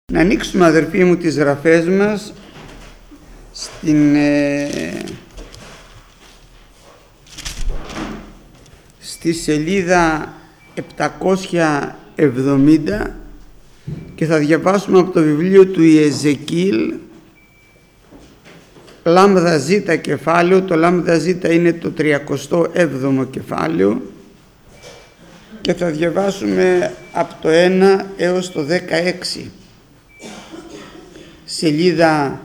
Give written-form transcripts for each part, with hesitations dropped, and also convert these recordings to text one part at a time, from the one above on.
Να ανοίξουμε, αδερφοί μου, τις γραφές μας στη σελίδα 770 και θα διαβάσουμε από το βιβλίο του Ιεζεκίλ, λάμδα ζήτα κεφάλαιο. Το λάμδα ζήτα είναι το 37ο κεφάλαιο και θα διαβάσουμε από το 1 έως το 16. Σελίδα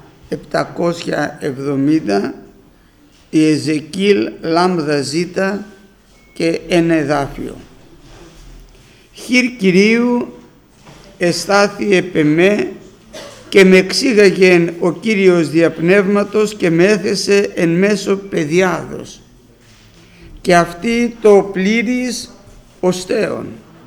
770, Ιεζεκίλ, λάμδα ζήτα και ένα εδάφιο. Χειρ Κυρίου εστάθη επ' εμέ και με εξήγαγεν ο Κύριος δια πνεύματος και με έθεσε εν μέσω παιδιάδος και αυτή το πλήρης οστέων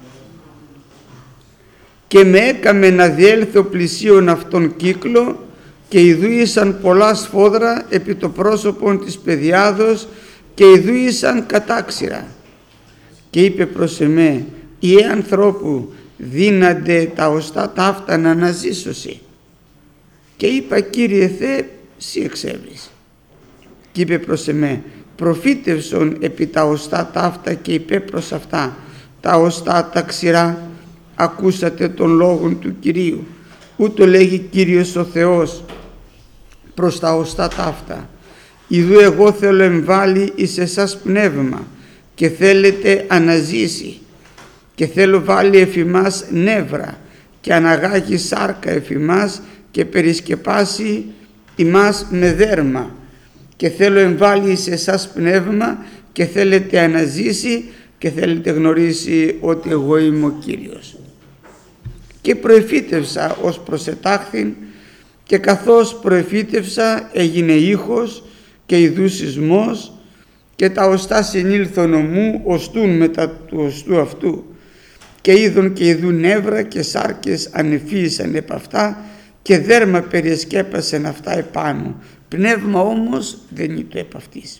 και με έκαμε να διέλθω πλησίον αυτόν κύκλο και ειδούησαν πολλά σφόδρα επί το πρόσωπον της παιδιάδος και ειδούησαν κατάξυρα και είπε προς εμέ, «Ιε ανθρώπου δύνανται τα οστά ταύτα να αναζήσωσι». Και είπα, «Κύριε Θεέ, σύ εξέβρεις». Και είπε προς εμέ, «Προφήτευσον επί τα οστά ταύτα και είπε προς αυτά, τα οστά τα ξηρά, ακούσατε των λόγων του Κυρίου. Ούτω λέγει Κύριος ο Θεός προς τα οστά ταύτα. Ιδού εγώ θέλω εμβάλλει εις εσάς πνεύμα και θέλετε αναζήσει και θέλω βάλει εφημάς νεύρα και αναγάγει σάρκα εφημάς και περισκεπάσει ημάς με δέρμα και θέλω εμβάλλει εις εσάς πνεύμα και θέλετε αναζήσει και θέλετε γνωρίσει ότι εγώ είμαι ο Κύριος». Και προεφήτευσα ως προσετάχθην και καθώς προεφήτευσα έγινε ήχος και ιδού σεισμός και τα οστά συνήλθον ομού οστούν μετά του οστού αυτού και είδον και ιδού νεύρα και σάρκες ανεφύησαν επ' αυτά και δέρμα περιεσκέπασαν αυτά επάνω, πνεύμα όμως δεν είναι το επ' αυτής.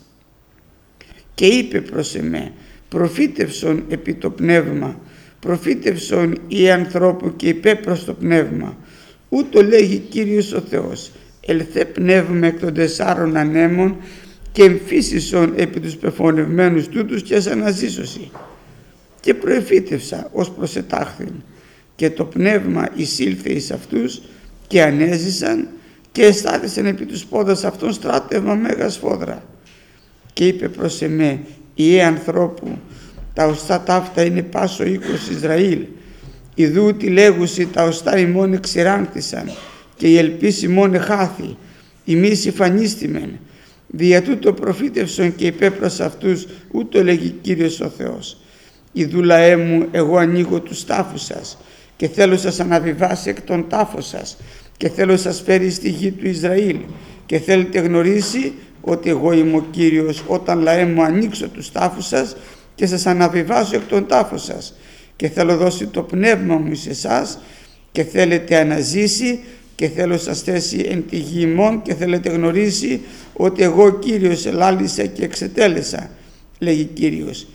Και είπε προς εμέ, προφήτευσον επί το πνεύμα, προφήτευσον ή ανθρώπου και είπε προς το πνεύμα, ούτω λέγει Κύριος ο Θεός, ελθέ πνεύμα εκ των 4 ανέμων και εμφύσισον επί τους πεφωνευμένους τούτους και ας αναζήσωσι. Και προεφήτευσα ως προσετάχθην και το πνεύμα εισήλθε εις αυτούς και ανέζησαν και εστάθησαν επί τους πόδας αυτών στράτευμα μέγα σφόδρα. Και είπε προς εμέ, «Ιε ανθρώπου, τα οστά ταύτα είναι πάσο οίκος Ισραήλ. Ιδού τι λέγουσι τα οστά ημών εξηράνθησαν και η ελπίς ημών εχάθη. Ημείς υφανίστημεν. Δια τούτο προφήτευσον και είπε προς αυτούς, ούτω λέγει Κύριος ο Θεός. Ιδού λαέ μου, εγώ ανοίγω τους τάφους σας και θέλω σας αναβιβάσει εκ των τάφων σας και θέλω σας φέρει στη γη του Ισραήλ και θέλετε γνωρίσει ότι εγώ είμαι ο Κύριος όταν λαέ μου ανοίξω τους τάφους σας και σας αναβιβάσω εκ των τάφων σας και θέλω δώσει το πνεύμα μου σε εσάς και θέλετε αναζήσει και θέλω σας θέσει εν τη γη ημών και θέλετε γνωρίσει ότι εγώ Κύριος ελάλησα και εξετέλεσα, λέγει Κύριος».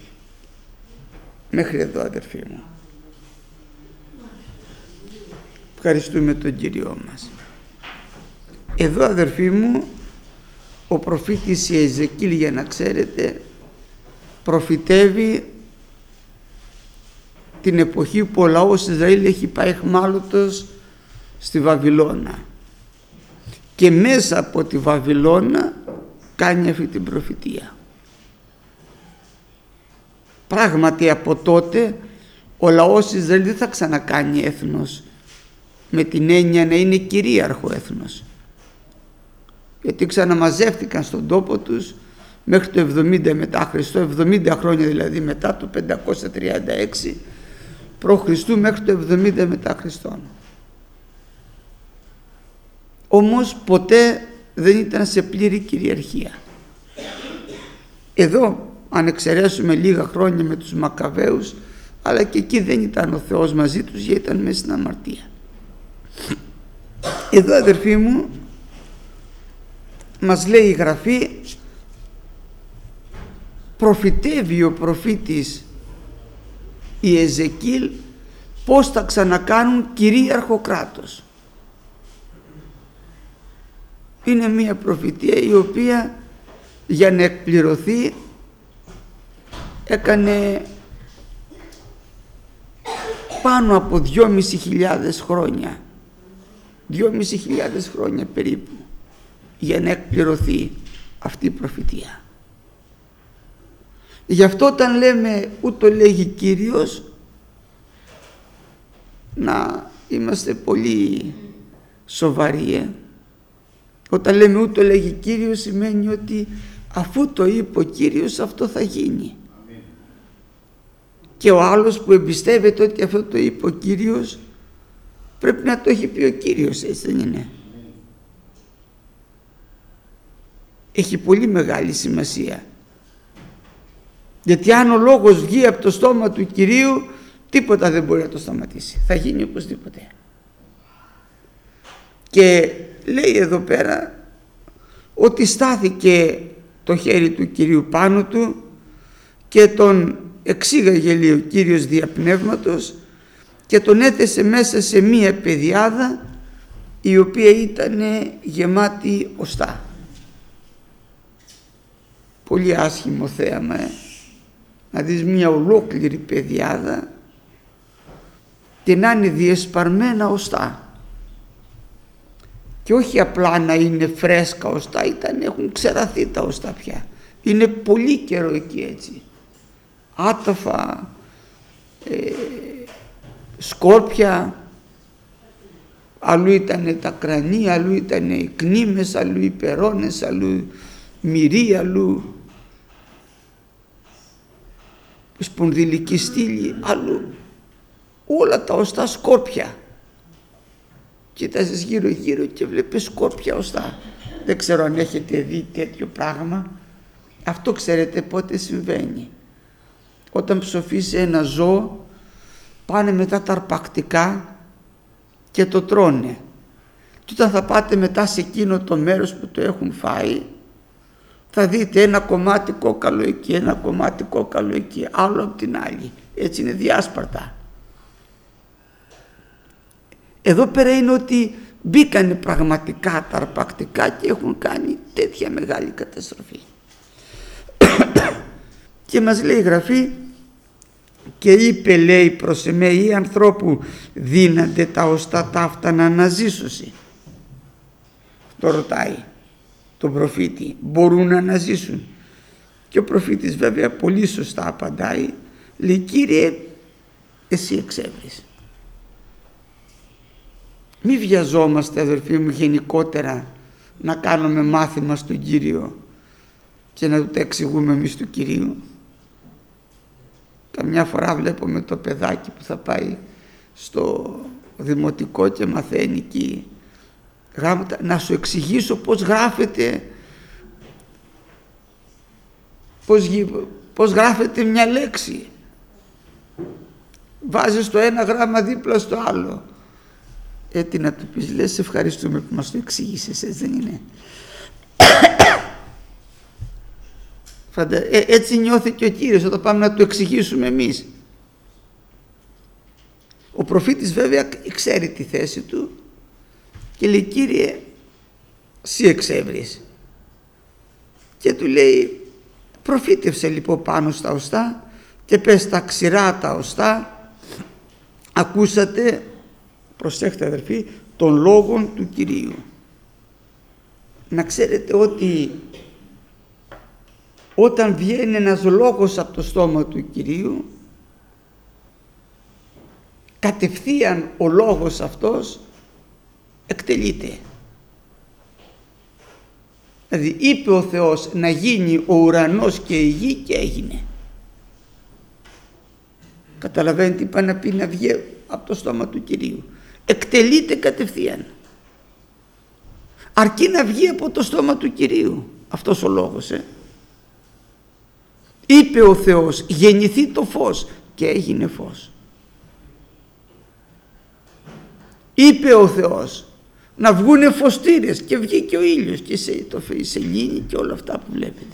Μέχρι εδώ, αδερφοί μου. Ευχαριστούμε τον Κύριό μας. Εδώ, αδερφοί μου, ο προφήτης Ιεζεκίλ, για να ξέρετε, προφητεύει την εποχή που ο λαός Ισραήλ έχει πάει αιχμάλωτος στη Βαβυλώνα και μέσα από τη Βαβυλώνα κάνει αυτή την προφητεία. Πράγματι από τότε ο λαός Ισραήλ δεν θα ξανακάνει έθνος με την έννοια να είναι κυρίαρχο έθνος, γιατί ξαναμαζεύτηκαν στον τόπο τους μέχρι το 70 μετά Χριστό, 70 χρόνια δηλαδή μετά το 536 π.Χ. μέχρι το 70 μετά Χριστόν. Όμως ποτέ δεν ήταν σε πλήρη κυριαρχία. Εδώ, αν εξαιρέσουμε λίγα χρόνια με τους Μακαβαίους, αλλά και εκεί δεν ήταν ο Θεός μαζί τους, γιατί ήταν μέσα στην αμαρτία. Εδώ, αδερφοί μου, μας λέει η Γραφή, προφητεύει ο προφήτης Ιεζεκίλ πώς θα ξανακάνουν κυρίαρχο κράτος. Είναι μία προφητεία η οποία για να εκπληρωθεί έκανε πάνω από 2.500 χρόνια. 2.500 χρόνια περίπου για να εκπληρωθεί αυτή η προφητεία. Γι' αυτό όταν λέμε ούτω λέγει Κύριος, να είμαστε πολύ σοβαροί. Όταν λέμε ούτω λέγει Κύριος, σημαίνει ότι αφού το είπε ο Κύριος, αυτό θα γίνει. Και ο άλλος που εμπιστεύεται ότι αυτό το είπε ο Κύριος, πρέπει να το έχει πει ο Κύριος, έτσι δεν είναι? Έχει πολύ μεγάλη σημασία. Γιατί αν ο λόγος βγει από το στόμα του Κυρίου, τίποτα δεν μπορεί να το σταματήσει. Θα γίνει οπωσδήποτε. Και λέει εδώ πέρα ότι στάθηκε το χέρι του Κυρίου πάνω του και τον εξήγαγε, λέει ο Κύριος, δια πνεύματος, και τον έθεσε μέσα σε μία πεδιάδα η οποία ήταν γεμάτη οστά. Πολύ άσχημο θέαμα, να δεις μία ολόκληρη πεδιάδα και να είναι διεσπαρμένα οστά. Και όχι απλά να είναι φρέσκα οστά, έχουν ξεραθεί τα οστά πια. Είναι πολύ καιρό εκεί έτσι. Άταφα, σκόρπια, αλλού ήταν τα κρανία, αλλού ήταν οι κνήμες, αλλού οι περώνες, αλλού μυρί, αλλού σπονδυλική στήλη, αλλού όλα τα οστά σκόρπια. Κοίταζες γύρω γύρω και βλέπεις σκόρπια οστά. Δεν ξέρω αν έχετε δει τέτοιο πράγμα. Αυτό ξέρετε πότε συμβαίνει? Όταν ψοφήσει ένα ζώο, πάνε μετά τα αρπακτικά και το τρώνε. Και όταν θα πάτε μετά σε εκείνο το μέρος που το έχουν φάει, θα δείτε ένα κομμάτι κόκαλο εκεί, ένα κομμάτι κόκαλο εκεί, άλλο από την άλλη. Έτσι είναι διάσπαρτα. Εδώ πέρα είναι ότι μπήκανε πραγματικά τα αρπακτικά και έχουν κάνει τέτοια μεγάλη καταστροφή. Και μας λέει η Γραφή, και είπε, λέει, προς εμέ, ή ανθρώπου δύνανται τα οστά ταύτα να αναζήσωσι? Το ρωτάει τον προφήτη, μπορούν να αναζήσουν? Και ο προφήτης βέβαια πολύ σωστά απαντάει, λέει, Κύριε, εσύ εξεύρεις. Μη βιαζόμαστε, αδερφοί μου, γενικότερα να κάνουμε μάθημα στον Κύριο και να του τα εξηγούμε εμείς του Κυρίου. Καμιά φορά βλέπουμε το παιδάκι που θα πάει στο δημοτικό και μαθαίνει εκεί γράμματα, να σου εξηγήσω πώς γράφεται, πώς γράφεται μια λέξη. Βάζεις το ένα γράμμα δίπλα στο άλλο. Τι να του πεις? Λες, ευχαριστούμε που μας το εξήγησες, έτσι δεν είναι? Έτσι νιώθει και ο Κύριος όταν πάμε να του εξηγήσουμε εμείς. Ο προφήτης βέβαια ξέρει τη θέση του και λέει, Κύριε, εσύ εξεύρεις. Και του λέει, προφήτευσε λοιπόν πάνω στα οστά και πες τα ξηρά τα οστά, ακούσατε, προσέχτε αδερφοί, των λόγων του Κυρίου. Να ξέρετε ότι όταν βγαίνει ένας λόγος από το στόμα του Κυρίου, κατευθείαν ο λόγος αυτός εκτελείται. Δηλαδή είπε ο Θεός να γίνει ο ουρανός και η γη και έγινε. Καταλαβαίνετε τι πάει να πει να βγει από το στόμα του Κυρίου? Εκτελείται κατευθείαν. Αρκεί να βγει από το στόμα του Κυρίου αυτός ο λόγος. Είπε ο Θεός, γεννηθεί το φως, και έγινε φως. Είπε ο Θεός να βγούνε φωστήρες, και βγήκε ο ήλιος και η σελήνη και όλα αυτά που βλέπετε.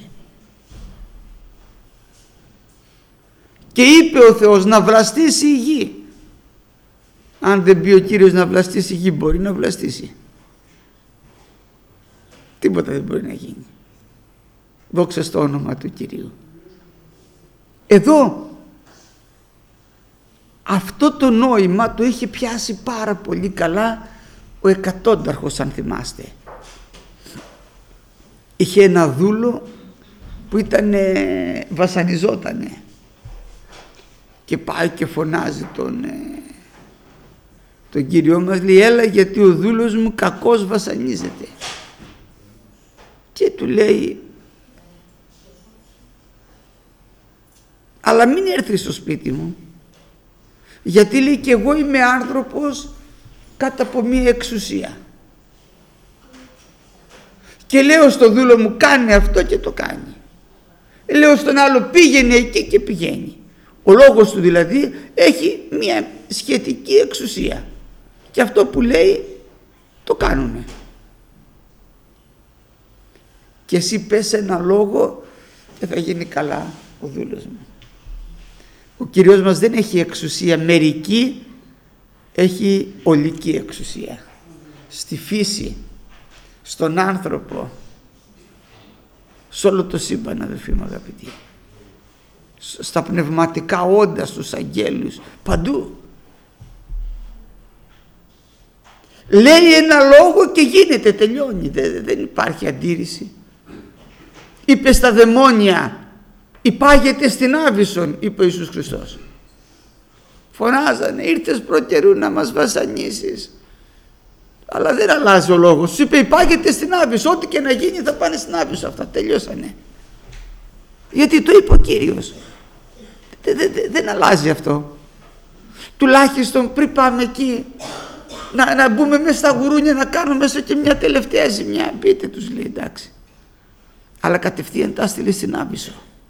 Και είπε ο Θεός να βλαστήσει η γη. Αν δεν πει ο Κύριος να βλαστήσει η γη, μπορεί να βλαστήσει? τίποτα δεν μπορεί να γίνει. Δόξα στο όνομα του Κυρίου. Εδώ αυτό το νόημα το είχε πιάσει πάρα πολύ καλά ο εκατόνταρχος, αν θυμάστε. Είχε ένα δούλο που βασανιζότανε και πάει και φωνάζει τον Κύριό μας, λέει, έλα γιατί ο δούλος μου κακώς βασανίζεται. Και του λέει, αλλά μην έρθεις στο σπίτι μου, γιατί λέει και εγώ είμαι άνθρωπος κάτω από μία εξουσία. Και λέω στο δούλο μου κάνει αυτό και το κάνει. Λέω στον άλλο πήγαινε εκεί και πηγαίνει. Ο λόγος του δηλαδή έχει μία σχετική εξουσία. Και αυτό που λέει το κάνουνε. Και εσύ πες ένα λόγο, δεν θα γίνει καλά ο δούλος μου. Ο Κύριος μας δεν έχει εξουσία μερική, έχει ολική εξουσία. Στη φύση, στον άνθρωπο, σε όλο το σύμπαν, αδελφοί μου αγαπητοί. Στα πνευματικά όντα, στους αγγέλους, παντού. Λέει ένα λόγο και γίνεται, τελειώνει, δεν υπάρχει αντίρρηση. Είπε στα δαιμόνια, υπάγεται στην Άβυσσον, είπε ο Ιησούς Χριστός. Φωνάζανε, ήρθες προκαιρού να μας βασανίσεις. Αλλά δεν αλλάζει ο λόγος. Σου είπε υπάγεται στην Άβυσσο, ό,τι και να γίνει θα πάνε στην Άβυσσο, αυτά τελειώσανε. Γιατί το είπε ο Κύριος. Δεν αλλάζει αυτό. Τουλάχιστον πριν πάμε εκεί να μπούμε μέσα στα γουρούνια, να κάνουμε μέσα και μια τελευταία ζημιά. Πείτε τους, λέει, εντάξει. Αλλά κατευθείαν τα στείλε στην Άβυσσο.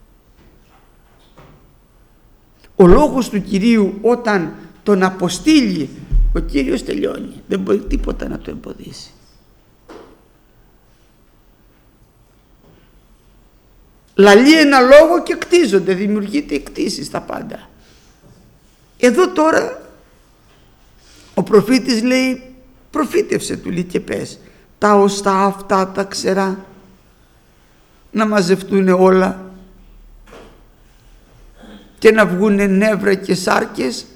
Ο λόγος του Κυρίου όταν τον αποστείλει ο Κύριος τελειώνει. Δεν μπορεί τίποτα να το εμποδίσει. Λαλεί ένα λόγο και κτίζονται, δημιουργείται κτίσεις τα πάντα. Εδώ τώρα ο προφήτης λέει, προφήτευσε, του λέει, και πες τα οστά αυτά τα ξερά να μαζευτούν όλα και να βγούνε νεύρα και σάρκες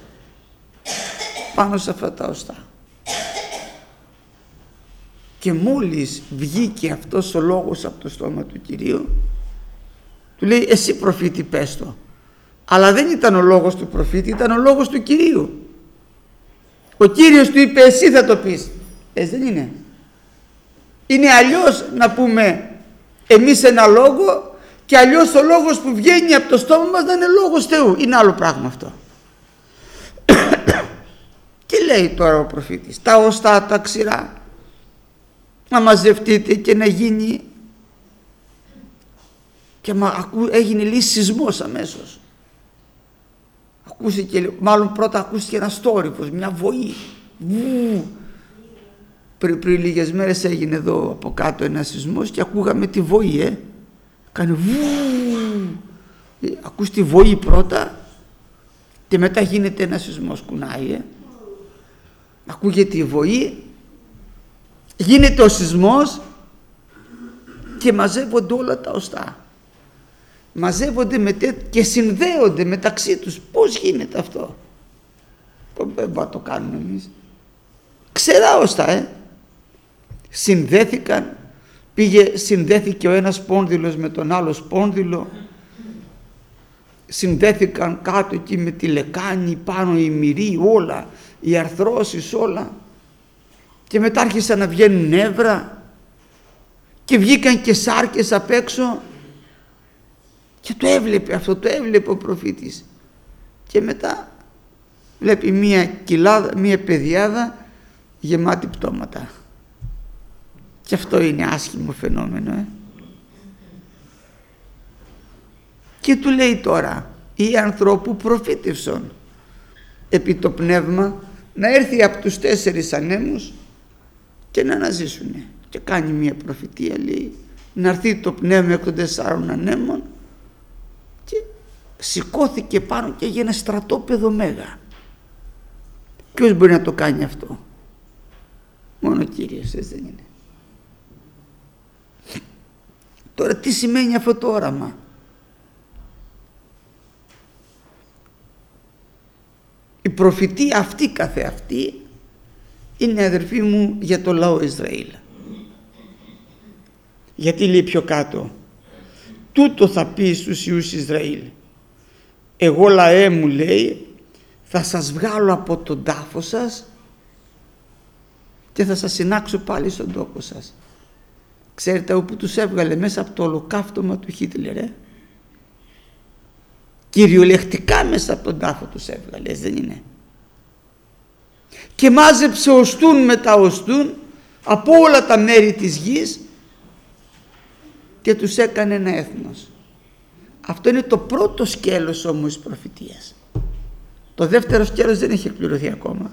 πάνω σε αυτά τα οστά. Και μόλις βγήκε αυτός ο λόγος από το στόμα του Κυρίου, του λέει, εσύ προφήτη πες το. Αλλά δεν ήταν ο λόγος του προφήτη, ήταν ο λόγος του Κυρίου. Ο Κύριος του είπε, εσύ θα το πεις. Έτσι δεν είναι? Είναι αλλιώς να πούμε εμείς ένα λόγο και αλλιώς ο λόγος που βγαίνει από το στόμα μας να είναι λόγος Θεού. Είναι άλλο πράγμα αυτό. Και λέει τώρα ο προφήτης, τα οστά τα ξηρά να μαζευτείτε και να γίνει, και έγινε λίγο σεισμός αμέσως. Ακούστηκε, μάλλον πρώτα ακούστηκε ένας θόρυβος, μια βοή. Πριν λίγες μέρες έγινε εδώ από κάτω ένας σεισμός και ακούγαμε τη βοή, Κάνε ακούς τη βοή πρώτα και μετά γίνεται ένας σεισμός, κουνάει, ακούγεται η βοή, γίνεται ο σεισμός και μαζεύονται όλα τα οστά. Μαζεύονται και συνδέονται μεταξύ τους. Πώς γίνεται αυτό? Δεν θα το κάνουμε εμείς. Ξερά οστά, συνδέθηκαν, συνδέθηκε ο ένας σπόνδυλος με τον άλλο σπόνδυλο, συνδέθηκαν κάτω εκεί με τη λεκάνη, πάνω οι μυροί, όλα, οι αρθρώσεις, όλα, και μετά άρχισαν να βγαίνουν νεύρα και βγήκαν και σάρκες απ' έξω. Και το έβλεπε αυτό, το έβλεπε ο προφήτης. Και μετά βλέπει μία κοιλάδα, μία πεδιάδα γεμάτη πτώματα. Και αυτό είναι άσχημο φαινόμενο. Και του λέει τώρα, οι ανθρώπου προφήτευσον επί το πνεύμα να έρθει από τους 4 ανέμους και να αναζήσουνε. Και κάνει μία προφητεία, λέει, να έρθει το πνεύμα εκ των 4 ανέμων, και σηκώθηκε πάνω και έγινε στρατόπεδο μέγα. Ποιος μπορεί να το κάνει αυτό? Μόνο ο Κύριος, έτσι δεν είναι? Τώρα τι σημαίνει αυτό το όραμα? Η προφητεία αυτή καθεαυτή είναι, αδερφοί μου, για το λαό Ισραήλ. Γιατί λέει πιο κάτω, τούτο θα πει στους ιούς Ισραήλ, εγώ λαέ μου, λέει, θα σας βγάλω από τον τάφο σας και θα σας συνάξω πάλι στον τόπο σας. Ξέρετε όπου τους έβγαλε? Μέσα από το ολοκαύτωμα του Χίτλερ. Κυριολεκτικά μέσα από τον τάφο τους έβγαλε, δεν είναι? Και μάζεψε οστούν μετά οστούν από όλα τα μέρη της γης και τους έκανε ένα έθνος. Αυτό είναι το πρώτο σκέλος όμως της προφητείας. Το δεύτερο σκέλος δεν έχει εκπληρωθεί ακόμα.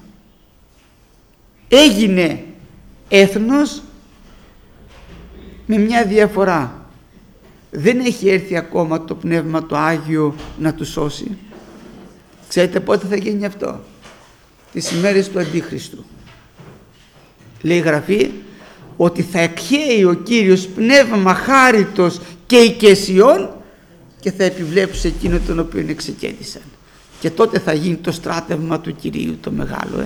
Έγινε έθνος με μια διαφορά. Δεν έχει έρθει ακόμα το Πνεύμα το Άγιο να τους σώσει. Ξέρετε πότε θα γίνει αυτό? Τις ημέρες του Αντίχριστου. Λέει η Γραφή ότι θα εκχέει ο Κύριος πνεύμα χάριτος και οικεσιών και θα επιβλέψει εκείνο τον οποίο εξεκέντησαν. Και τότε θα γίνει το στράτευμα του Κυρίου το μεγάλο.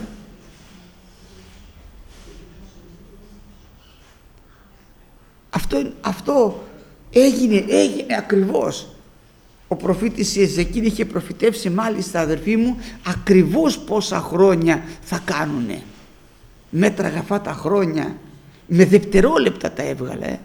Αυτό έγινε ακριβώς. Ο προφήτης Εζεκίελ είχε προφητεύσει, μάλιστα, αδερφοί μου, ακριβώς πόσα χρόνια θα κάνουνε. Μέτραγα αυτά τα χρόνια, με δευτερόλεπτα τα έβγαλε.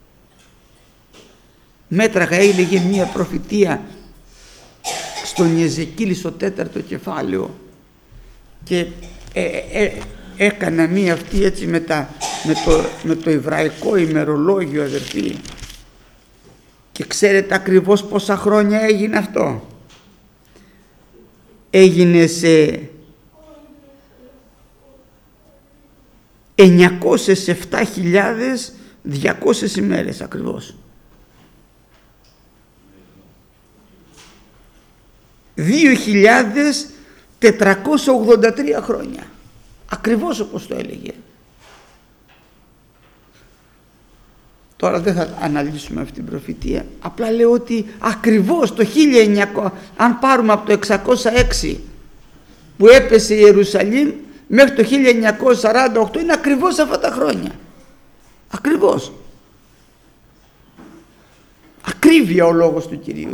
Μέτραγα, έλεγε μία προφητεία στον Εζεκίελ στο 4ο κεφάλαιο και έκανα μία αυτή έτσι με το εβραϊκό ημερολόγιο, αδερφοί, και ξέρετε ακριβώς πόσα χρόνια έγινε αυτό? Έγινε σε 907.200 ημέρες ακριβώς. 2.483 χρόνια. Ακριβώς όπως το έλεγε. Τώρα δεν θα αναλύσουμε αυτή την προφητεία. Απλά λέω ότι ακριβώς το 1900, αν πάρουμε από το 606 που έπεσε η Ιερουσαλήμ μέχρι το 1948, είναι ακριβώς αυτά τα χρόνια. Ακριβώς. Ακρίβεια ο λόγος του Κυρίου.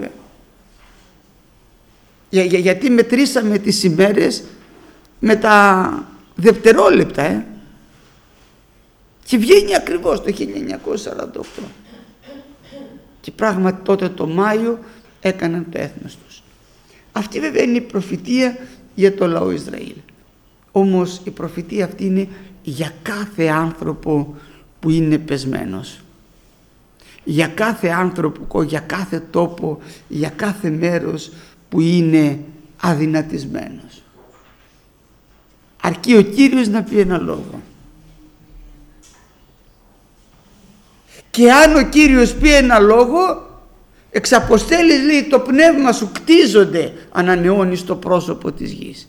Γιατί μετρήσαμε τις ημέρες με τα δευτερόλεπτα. Και βγαίνει ακριβώς το 1948. Και πράγματι τότε το Μάιο έκαναν το έθνος τους. Αυτή βέβαια είναι η προφητεία για το λαό Ισραήλ. Όμως η προφητεία αυτή είναι για κάθε άνθρωπο που είναι πεσμένος. Για κάθε άνθρωπο, για κάθε τόπο, για κάθε μέρος που είναι αδυνατισμένος. Αρκεί ο Κύριος να πει ένα λόγο. Και αν ο Κύριος πει ένα λόγο, εξαποστέλεις, λέει, το πνεύμα σου κτίζονται, ανανεώνει στο πρόσωπο της γης.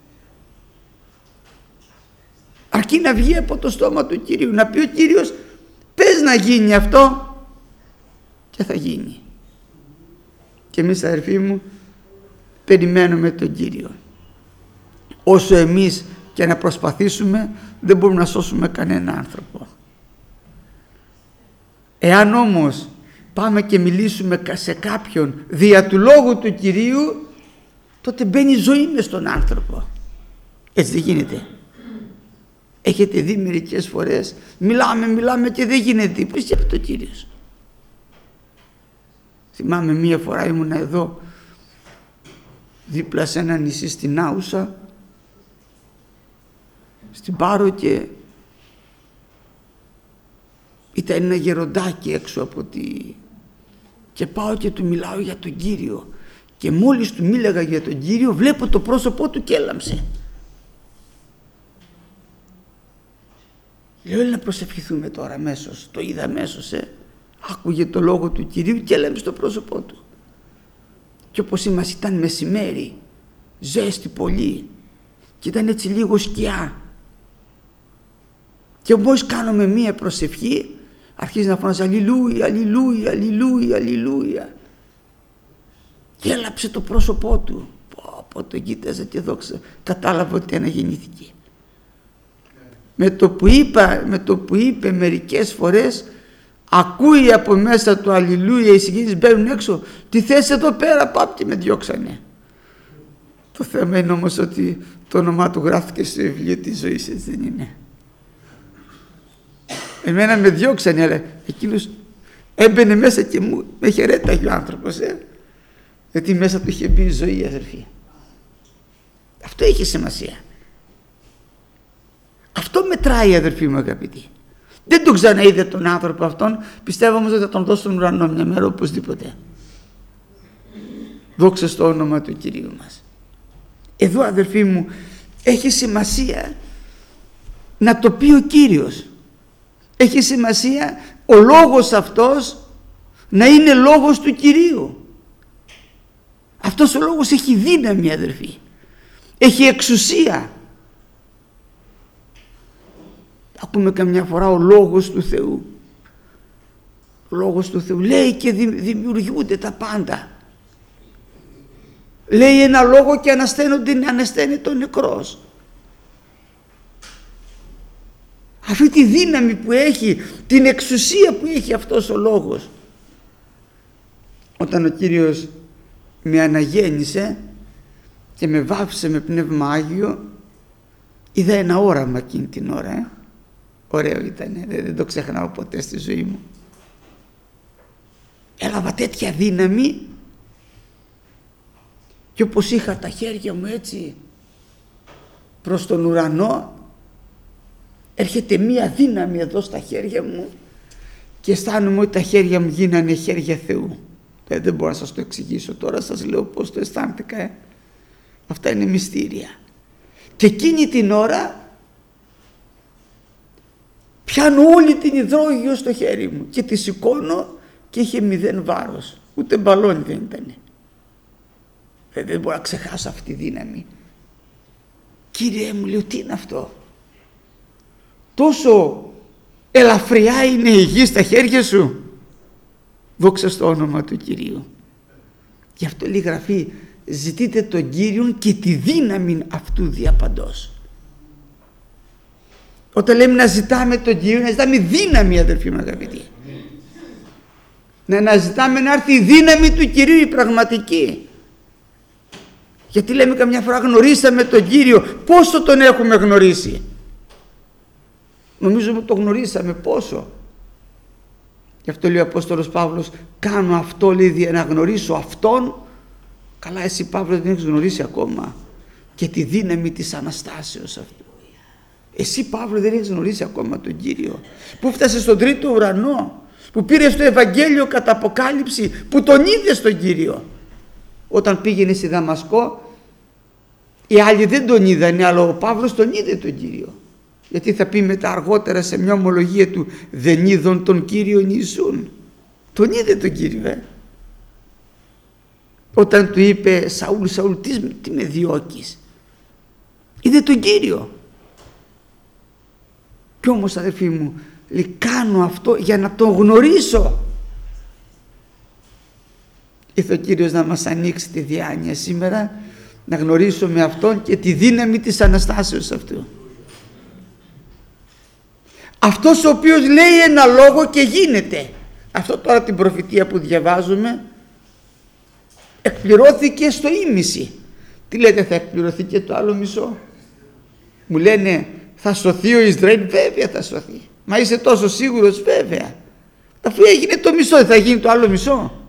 Αρκεί να βγει από το στόμα του Κυρίου, να πει ο Κύριος, πες να γίνει αυτό, και θα γίνει. Και εμείς, αδερφοί μου, περιμένουμε τον Κύριο. Όσο εμείς και να προσπαθήσουμε, δεν μπορούμε να σώσουμε κανένα άνθρωπο. Εάν όμως πάμε και μιλήσουμε σε κάποιον δια του λόγου του Κυρίου, τότε μπαίνει ζωή μες στον άνθρωπο. Έτσι δεν γίνεται? Έχετε δει μερικές φορές μιλάμε και δεν γίνεται τίποτα? Και από το Κύριος. Θυμάμαι μία φορά ήμουνα εδώ δίπλα σε ένα νησί στην Άουσα, στην Πάρο, και ήταν ένα γεροντάκι έξω από και πάω και του μιλάω για τον Κύριο, και μόλις του μίλαγα για τον Κύριο βλέπω το πρόσωπό του και έλαμψε. Λέω, να προσευχηθούμε τώρα αμέσως. Το είδα αμέσως, άκουγε το λόγο του Κυρίου και έλαμψε το πρόσωπό του. Και όπως είμαστε, ήταν μεσημέρι, ζέστη πολύ, και ήταν έτσι λίγο σκιά, και μόλις κάνουμε μία προσευχή, αρχίζει να φωνάζει αλληλούια, αλληλούια, αλληλούια, αλληλούια. Και έλαψε το πρόσωπό του. Πω, το κοίταζε και δόξα, κατάλαβε ότι αναγεννήθηκε. Με το που είπε μερικές φορές, ακούει από μέσα του αλληλούια, οι συγγενείς μπαίνουν έξω. Τι θες εδώ πέρα, πάπτη, με διώξανε. Το θέμα είναι όμως ότι το όνομά του γράφτηκε στο βιβλίο της ζωής, έτσι δεν είναι? Εμένα με διώξανε, αλλά εκείνος έμπαινε μέσα και με χαιρέταγε ο άνθρωπος, γιατί μέσα του είχε μπει η ζωή, αδερφοί. Αυτό έχει σημασία. Αυτό μετράει, αδερφοί μου αγαπητοί. Δεν τον ξαναείδε τον άνθρωπο αυτόν, πιστεύω όμως ότι θα τον δώσει στον ουρανό μια μέρα οπωσδήποτε. Δόξα στο όνομα του Κυρίου μας. Εδώ, αδερφοί μου, έχει σημασία να το πει ο Κύριος. Έχει σημασία ο λόγος αυτός να είναι λόγος του Κυρίου. Αυτός ο λόγος έχει δύναμη, αδερφοί. Έχει εξουσία. Ακούμε καμιά φορά ο λόγος του Θεού. Ο λόγος του Θεού λέει και δημιουργούνται τα πάντα. Λέει ένα λόγο και ανασταίνεται ο νεκρός. Αυτή τη δύναμη που έχει, την εξουσία που έχει αυτός ο λόγος. Όταν ο Κύριος με αναγέννησε και με βάφησε με Πνεύμα Άγιο, είδα ένα όραμα εκείνη την ώρα. Ωραίο ήταν, δεν το ξεχνάω ποτέ στη ζωή μου. Έλαβα τέτοια δύναμη και όπως είχα τα χέρια μου έτσι προς τον ουρανό, έρχεται μία δύναμη εδώ στα χέρια μου και αισθάνομαι ότι τα χέρια μου γίνανε χέρια Θεού. Δεν μπορώ να σας το εξηγήσω τώρα, σας λέω πώς το αισθάνθηκα. Αυτά είναι μυστήρια. Και εκείνη την ώρα πιάνω όλη την υδρόγειο στο χέρι μου και τη σηκώνω και είχε 0 βάρος. Ούτε μπαλόνι δεν ήταν. Δεν μπορώ να ξεχάσω αυτή τη δύναμη. Κύριε μου, λέω, τι είναι αυτό? Τόσο ελαφριά είναι η γη στα χέρια σου. Δόξα στο όνομα του Κυρίου. Γι' αυτό λέει Γραφή, ζητείτε τον Κύριον και τη δύναμη αυτού διαπαντός. Όταν λέμε να ζητάμε τον Κύριο, να ζητάμε δύναμη, αδερφοί μου αγαπητοί. Να αναζητάμε να έρθει η δύναμη του Κυρίου, η πραγματική. Γιατί λέμε καμιά φορά γνωρίσαμε τον Κύριο. Πόσο τον έχουμε γνωρίσει? Νομίζω ότι το γνωρίσαμε πόσο. Γι' αυτό λέει ο Απόστολος Παύλος, κάνω αυτό, λέει, για να γνωρίσω Αυτόν. Καλά, εσύ Παύλος δεν έχεις γνωρίσει ακόμα και τη δύναμη της Αναστάσεως αυτού. Εσύ Παύλο δεν έχεις γνωρίσει ακόμα τον Κύριο, που φτάσε στον 3ο ουρανό, που πήρες το Ευαγγέλιο κατά αποκάλυψη, που τον είδες τον Κύριο. Όταν πήγαινε στη Δαμασκό, οι άλλοι δεν τον είδανε, αλλά ο Παύλος τον είδε τον Κύριο. Γιατί θα πει μετά αργότερα σε μια ομολογία του, δεν είδον τον Κύριον Ιησούν? Τον είδε τον Κύριο. Όταν του είπε, Σαούλ, Σαούλ, τι με διώκεις? Είδε τον Κύριο. Κι όμως, αδερφοί μου, λέει, κάνω αυτό για να τον γνωρίσω. Ήρθε ο Κύριος να μας ανοίξει τη διάνοια σήμερα, να γνωρίσουμε Αυτόν και τη δύναμη της Αναστάσεως αυτού. Αυτός ο οποίος λέει ένα λόγο και γίνεται. Αυτό τώρα την προφητεία που διαβάζουμε εκπληρώθηκε στο ήμιση. Τι λέτε, θα εκπληρωθεί και το άλλο μισό? Μου λένε, θα σωθεί ο Ισραήλ? Βέβαια θα σωθεί. Μα είσαι τόσο σίγουρος? Βέβαια. Αφού έγινε το μισό, θα γίνει το άλλο μισό?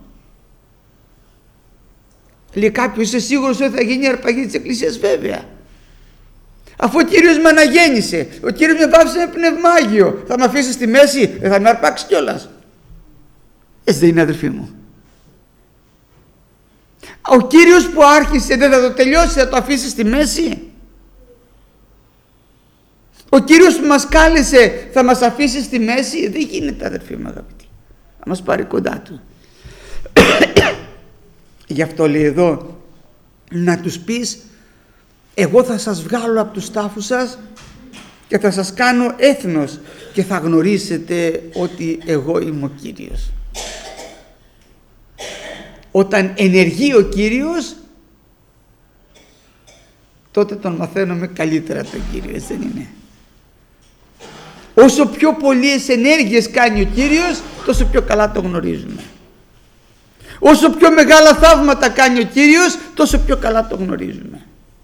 Λέει κάποιος, είσαι σίγουρος ότι θα γίνει η αρπαγή της Εκκλησίας? Βέβαια. Αφού ο Κύριος με αναγέννησε, ο Κύριος με βάφησε με Πνεύμα Άγιο, θα με αφήσει στη μέση? Δεν θα με αρπάξει κιόλας? Έτσι δεν είναι, αδερφοί μου? Ο Κύριος που άρχισε δεν θα το τελειώσει, θα το αφήσει στη μέση? Ο Κύριος που μας κάλεσε θα μας αφήσει στη μέση? Δεν γίνεται, αδερφοί μου αγαπητοί. Θα μας πάρει κοντά Του. Γι' αυτό λέει εδώ, να τους πεις, εγώ θα σας βγάλω από τους τάφους σας και θα σας κάνω έθνος και θα γνωρίσετε ότι εγώ είμαι ο Κύριος. Όταν ενεργεί ο Κύριος, τότε τον μαθαίνουμε καλύτερα τον Κύριο, έτσι δεν είναι? Όσο πιο πολλές ενέργειες κάνει ο Κύριος, τόσο πιο καλά το γνωρίζουμε. Όσο πιο μεγάλα θαύματα κάνει ο Κύριος, τόσο πιο καλά το γνωρίζουμε.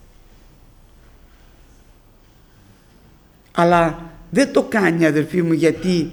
Αλλά δεν το κάνει, αδερφοί μου, γιατί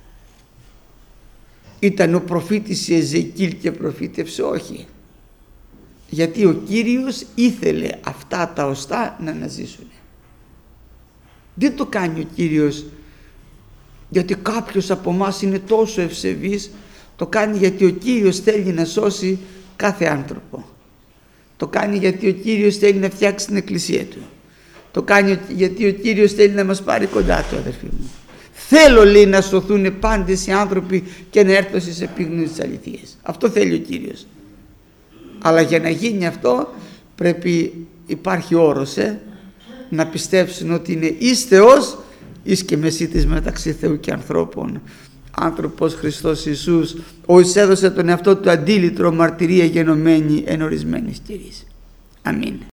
ήταν ο προφήτης Εζεκίλ και προφήτευσε, όχι. Γιατί ο Κύριος ήθελε αυτά τα οστά να αναζήσουν. Δεν το κάνει ο Κύριος γιατί κάποιος από εμάς είναι τόσο ευσεβής, το κάνει γιατί ο Κύριος θέλει να σώσει κάθε άνθρωπο. Το κάνει γιατί ο Κύριος θέλει να φτιάξει την εκκλησία του. Το κάνει γιατί ο Κύριος θέλει να μας πάρει κοντά του, αδερφοί μου. Θέλω, λέει, να σωθούν πάντες οι άνθρωποι και να έρθω στις επίγνωσες της αληθείας. Αυτό θέλει ο Κύριος. Αλλά για να γίνει αυτό πρέπει, υπάρχει όρος, να πιστέψουν ότι είναι εις Θεός, εις και μεσίτης μεταξύ Θεού και ανθρώπων. Άνθρωπος Χριστός Ιησούς, ο εις έδωσε τον εαυτό του αντίλητρο μαρτυρία γενομένη εν ορισμένης καιρής. Αμήν.